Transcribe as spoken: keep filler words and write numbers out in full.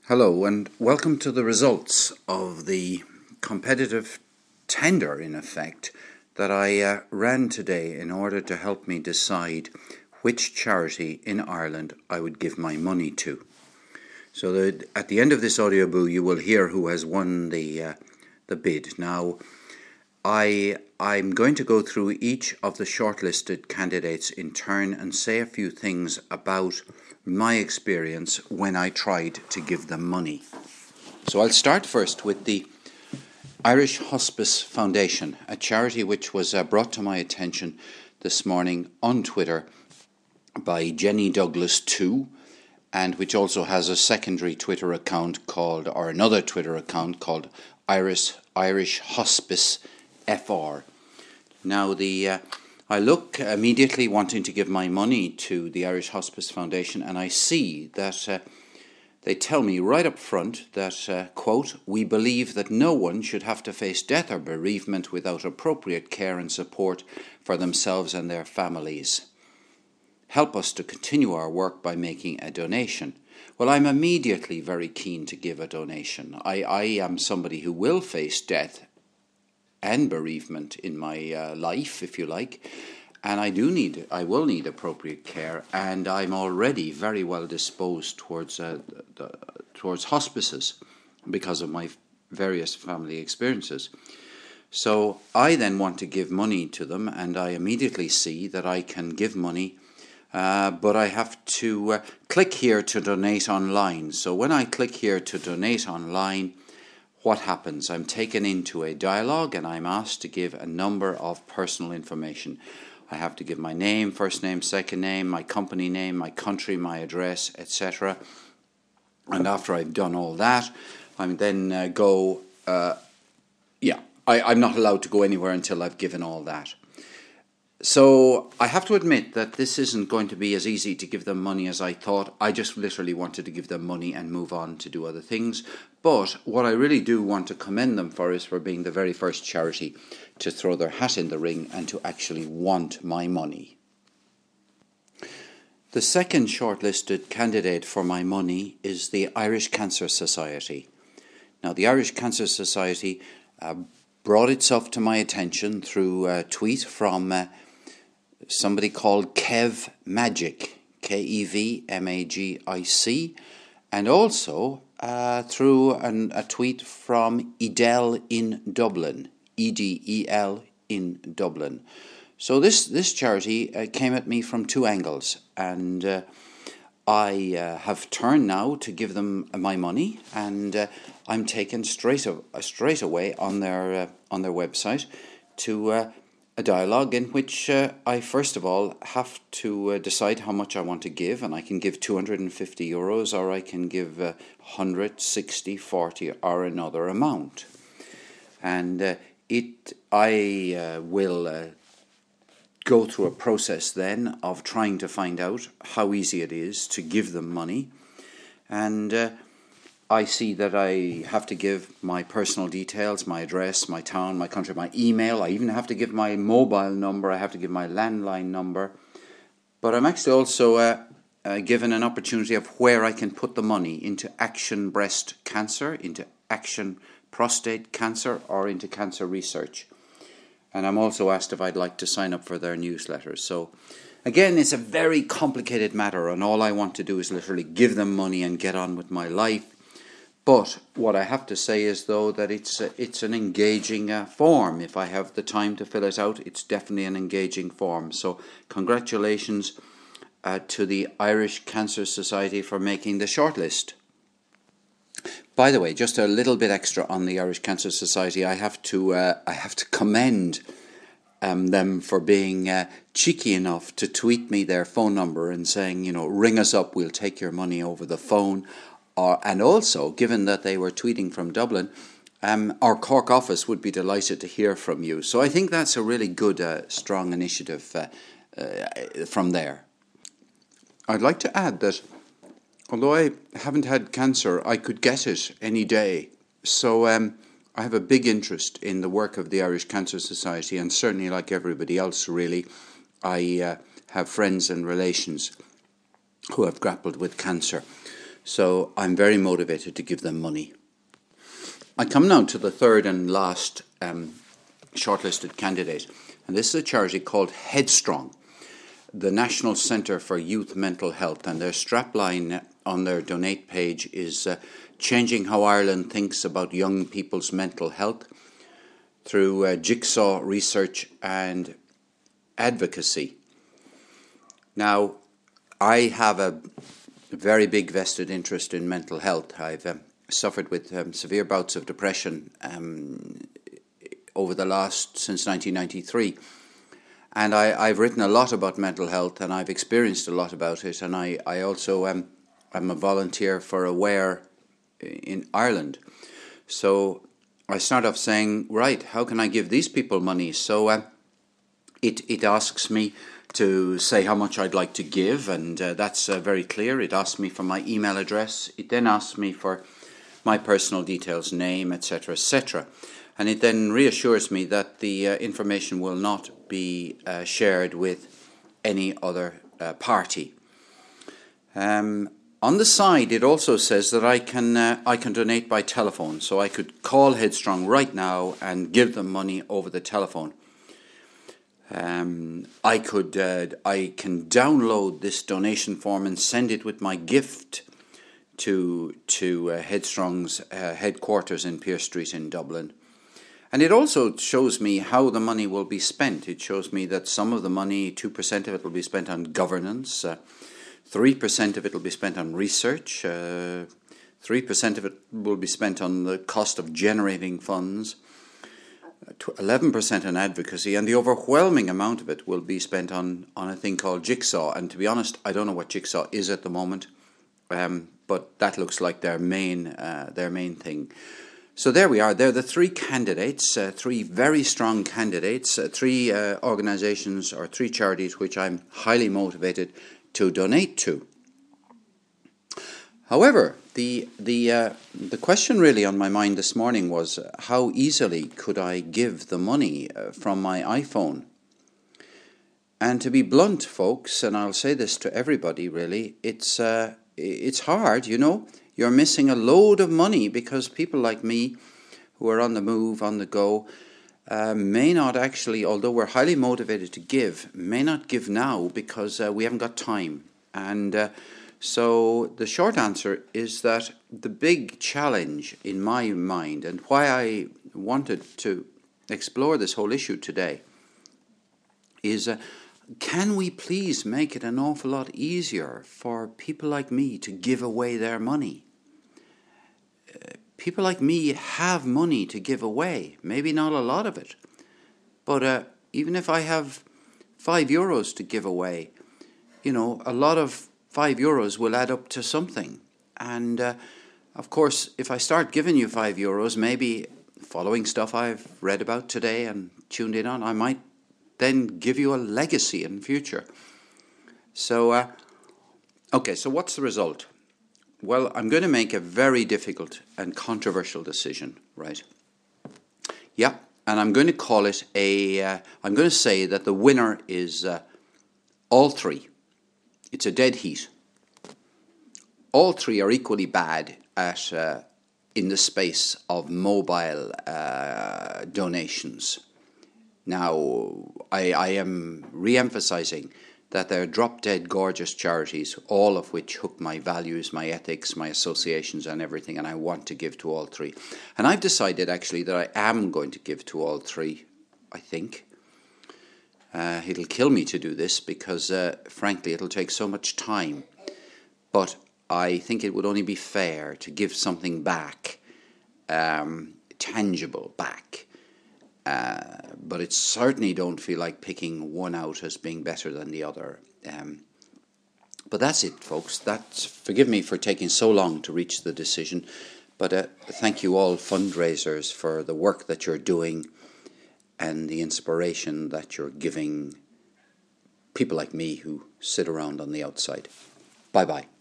Hello and welcome to the results of the competitive tender, in effect, that I uh, ran today in order to help me decide which charity in Ireland I would give my money to. So that at the end of this audioboo you will hear who has won the uh, the bid. Now, I, I'm going to go through each of the shortlisted candidates in turn and say a few things about my experience when I tried to give them money. So I'll start first with the Irish Hospice Foundation, a charity which was uh, brought to my attention this morning on Twitter by Jenny Douglas two, and which also has a secondary Twitter account called, or another Twitter account called Irish Irish Hospice F R. Now the uh, I look immediately wanting to give my money to the Irish Hospice Foundation, and I see that uh, they tell me right up front that, uh, quote, "We believe that no one should have to face death or bereavement without appropriate care and support for themselves and their families. Help us to continue our work by making a donation." Well, I'm immediately very keen to give a donation. I, I am somebody who will face death and bereavement in my uh, life, if you like, and I do need, I will need appropriate care, and I'm already very well disposed towards uh, the, towards hospices because of my various family experiences. So I then want to give money to them, and I immediately see that I can give money, uh, but I have to uh, click here to donate online. So when I click here to donate online, what happens? I'm taken into a dialogue and I'm asked to give a number of personal information. I have to give my name, first name, second name, my company name, my country, my address, et cetera. And after I've done all that, I'm then uh, go, uh, yeah, I, I'm not allowed to go anywhere until I've given all that. So I have to admit that this isn't going to be as easy to give them money as I thought. I just literally wanted to give them money and move on to do other things. But what I really do want to commend them for is for being the very first charity to throw their hat in the ring and to actually want my money. The second shortlisted candidate for my money is the Irish Cancer Society. Now, the Irish Cancer Society uh, brought itself to my attention through a tweet from uh, somebody called Kev Magic, K E V M A G I C, and also uh, through an, a tweet from Edel in Dublin, E D E L in Dublin. So this, this charity uh, came at me from two angles, and uh, I uh, have turned now to give them my money, and uh, I'm taken straight, a, straight away on their, uh, on their website to uh, a dialogue in which uh, I first of all have to uh, decide how much I want to give, and I can give two hundred fifty euros, or I can give uh, one hundred, sixty, forty, or another amount. And uh, it, I uh, will uh, go through a process then of trying to find out how easy it is to give them money, and uh, I see that I have to give my personal details, my address, my town, my country, my email. I even have to give my mobile number. I have to give my landline number. But I'm actually also uh, uh, given an opportunity of where I can put the money into Action Breast Cancer, into Action Prostate Cancer, or into cancer research. And I'm also asked if I'd like to sign up for their newsletters. So again, it's a very complicated matter, and all I want to do is literally give them money and get on with my life. But what I have to say is, though, that it's a, it's an engaging uh, form. If I have the time to fill it out, it's definitely an engaging form. So congratulations uh, to the Irish Cancer Society for making the shortlist. By the way, just a little bit extra on the Irish Cancer Society. I have to uh, I have to commend um, them for being uh, cheeky enough to tweet me their phone number and saying, you know, ring us up, we'll take your money over the phone. Or, and also, given that they were tweeting from Dublin, um, our Cork office would be delighted to hear from you. So I think that's a really good, uh, strong initiative uh, uh, from there. I'd like to add that although I haven't had cancer, I could get it any day. So um, I have a big interest in the work of the Irish Cancer Society, and certainly, like everybody else, really, I uh, have friends and relations who have grappled with cancer. So I'm very motivated to give them money. I come now to the third and last um, shortlisted candidate, and this is a charity called Headstrong, the National Centre for Youth Mental Health, and their strapline on their donate page is uh, changing how Ireland thinks about young people's mental health through uh, jigsaw research and advocacy. Now, I have a very big vested interest in mental health. I've um, suffered with um, severe bouts of depression um, over the last, since nineteen ninety-three. And I, I've written a lot about mental health, and I've experienced a lot about it. And I, I also am I'm a volunteer for Aware in Ireland. So I start off saying, right, how can I give these people money? So uh, it, it asks me to say how much I'd like to give, and uh, that's uh, very clear. It asks me for my email address. It then asks me for my personal details, name, et cetera, et cetera. And it then reassures me that the uh, information will not be uh, shared with any other uh, party. Um, on the side, it also says that I can uh, I can donate by telephone, so I could call Headstrong right now and give them money over the telephone. Um, I could uh, I can download this donation form and send it with my gift to to uh, Headstrong's uh, headquarters in Pearse Street in Dublin. And it also shows me how the money will be spent. It shows me that some of the money, two percent of it will be spent on governance, uh, three percent of it will be spent on research, uh, three percent of it will be spent on the cost of generating funds, eleven percent on advocacy, and the overwhelming amount of it will be spent on, on a thing called Jigsaw. And to be honest, I don't know what Jigsaw is at the moment, um, but that looks like their main uh, their main thing. So there we are. They're the three candidates, uh, three very strong candidates, uh, three uh, organisations or three charities which I'm highly motivated to donate to. However, the the uh, the question really on my mind this morning was uh, how easily could I give the money uh, from my iPhone? And to be blunt, folks, and I'll say this to everybody really, it's uh, it's hard, you know. You're missing a load of money because people like me who are on the move, on the go, uh, may not actually, although we're highly motivated to give, may not give now because uh, we haven't got time. And uh, so the short answer is that the big challenge in my mind, and why I wanted to explore this whole issue today, is uh, can we please make it an awful lot easier for people like me to give away their money? People like me have money to give away, maybe not a lot of it, but uh, even if I have five euros to give away, you know, a lot of five euros will add up to something. And uh, of course, if I start giving you five euros, maybe following stuff I've read about today and tuned in on, I might then give you a legacy in future. So, uh, okay, so what's the result? Well, I'm going to make a very difficult and controversial decision, right? Yeah, and I'm going to call it a, uh, I'm going to say that the winner is uh, all three. It's a dead heat. All three are equally bad at uh, in the space of mobile uh, donations. Now, I, I am re-emphasizing that they're drop-dead gorgeous charities, all of which hook my values, my ethics, my associations and everything, and I want to give to all three. And I've decided actually that I am going to give to all three, I think. Uh, it'll kill me to do this because, uh, frankly, it'll take so much time. But I think it would only be fair to give something back, um, tangible back. Uh, but it certainly don't feel like picking one out as being better than the other. Um, but that's it, folks. That's, forgive me for taking so long to reach the decision. But uh, thank you all fundraisers for the work that you're doing and the inspiration that you're giving people like me who sit around on the outside. Bye-bye.